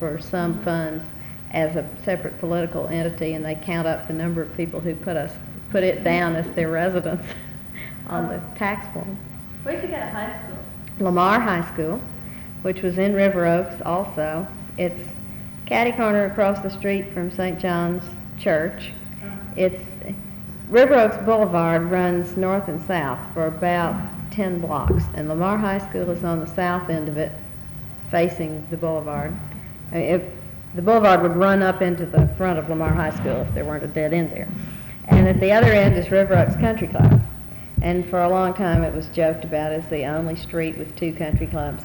for some funds as a separate political entity, and they count up the number of people who put it down as their residence on the tax form. Where'd you go to high school? Lamar High School, which was in River Oaks also. It's catty corner across the street from St. John's Church. It's River Oaks Boulevard runs north and south for about 10 blocks, and Lamar High School is on the south end of it, facing the boulevard. The boulevard would run up into the front of Lamar High School if there weren't a dead end there. And at the other end is River Oaks Country Club. And for a long time it was joked about as the only street with 2 country clubs.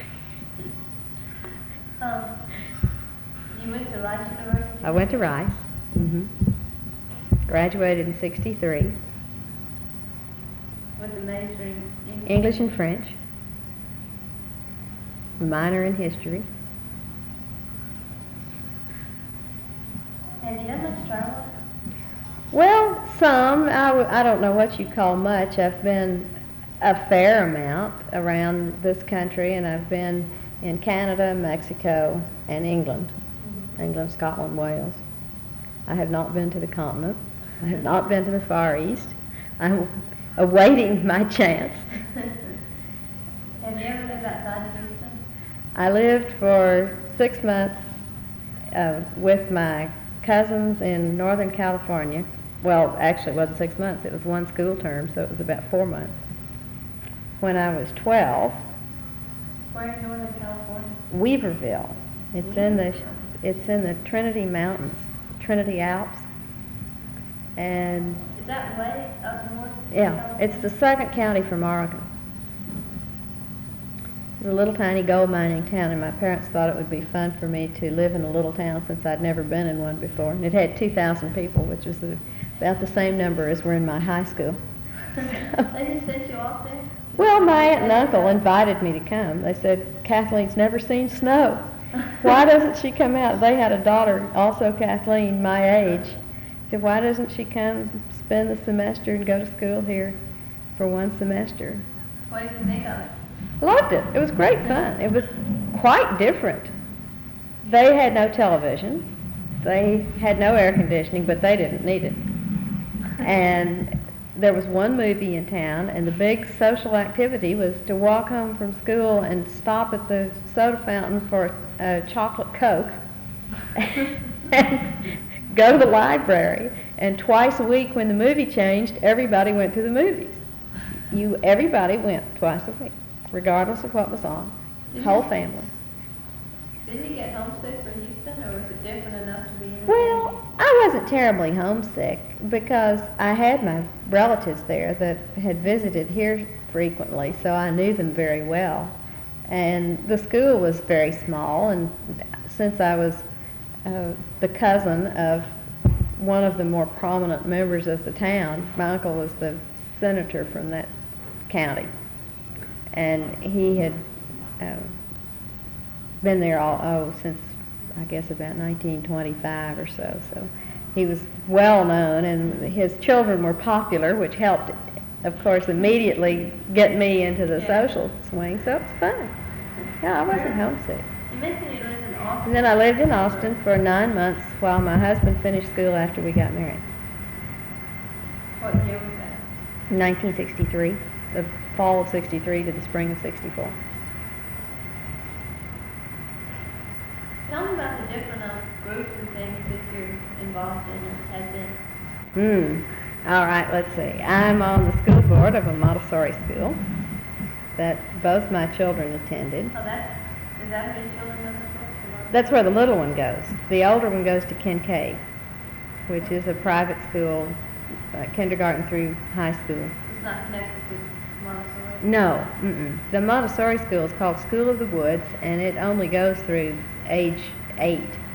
You went to Rice University? I went to Rice. Graduated in '63. With the major in English and French. Minor in history. Have you done much travel? Well, some. I don't know what you call much. I've been a fair amount around this country, and I've been in Canada, Mexico, and England. England, Scotland, Wales. I have not been to the continent. I have not been to the Far East. I'm awaiting my chance. Have you ever lived outside of Houston? I lived for 6 months with my cousins in Northern California. Well, actually it wasn't 6 months. It was one school term, so it was about 4 months. When I was 12, Where in Northern California? Weaverville. It's in the Trinity Mountains, Trinity Alps. And Is that way up north? yeah, it's the second county from Oregon. It's a little tiny gold mining town, and my parents thought it would be fun for me to live in a little town since I'd never been in one before. And it had 2,000 people, which was about the same number as were in my high school. They just sent you off there? Well, my aunt and uncle invited me to come. They said, Kathleen's never seen snow. Why doesn't she come out? They had a daughter, also Kathleen, my age. Said, why doesn't she come spend the semester and go to school here for one semester? What did you think of it? Loved it. It was great fun. It was quite different. They had no television. They had no air conditioning, but they didn't need it. And there was one movie in town, and the big social activity was to walk home from school and stop at the soda fountain for a chocolate Coke and go to the library. And twice a week when the movie changed, everybody went to the movies. Everybody went twice a week, regardless of what was on. Whole family. Didn't you get homesick for Houston, or was it different enough to be in? Well, I wasn't terribly homesick because I had my relatives there that had visited here frequently, so I knew them very well. And the school was very small, and since I was the cousin of one of the more prominent members of the town, my uncle was the senator from that county, and he had been there since I guess about 1925 or so. So he was well known, and his children were popular, which helped, of course, immediately get me into the social swing. So it was fun. Yeah, I wasn't homesick. You mentioned you lived in Austin. And then I lived in Austin for 9 months while my husband finished school after we got married. What year was that? 1963, the fall of '63 to the spring of '64. Tell me about the different groups and things that you're involved in or have been. All right, let's see. I'm on the school board of a Montessori school that both my children attended. Oh, is that where your children go to school? That's where the little one goes. The older one goes to Kincaid, which is a private school, kindergarten through high school. It's not connected to Montessori? No, The Montessori school is called School of the Woods, and it only goes through age 8.